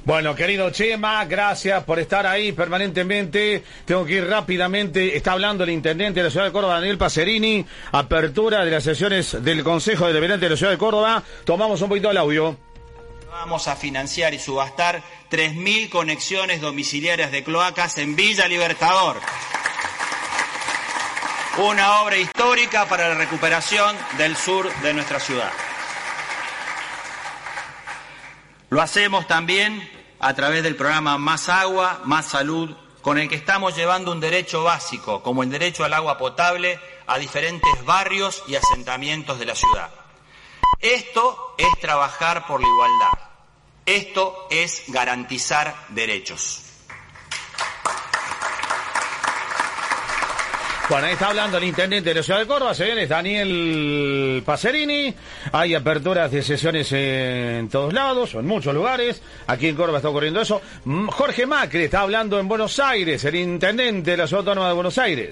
Bueno, querido Chema, gracias por estar ahí permanentemente. Tengo que ir rápidamente. Está hablando el intendente de la ciudad de Córdoba, Daniel Pacerini. Apertura de las sesiones del Consejo Deliberante de la ciudad de Córdoba. Tomamos un poquito el audio. Vamos a financiar y subastar 3.000 conexiones domiciliarias de cloacas en Villa Libertador. Una obra histórica para la recuperación del sur de nuestra ciudad. Lo hacemos también a través del programa Más Agua, Más Salud, con el que estamos llevando un derecho básico, como el derecho al agua potable, a diferentes barrios y asentamientos de la ciudad. Esto es trabajar por la igualdad. Esto es garantizar derechos. Bueno, ahí está hablando el intendente de la ciudad de Córdoba, señores, Daniel Pacerini. Hay aperturas de sesiones en todos lados, en muchos lugares. Aquí en Córdoba está ocurriendo eso. Jorge Macri está hablando en Buenos Aires, el intendente de la ciudad autónoma de Buenos Aires.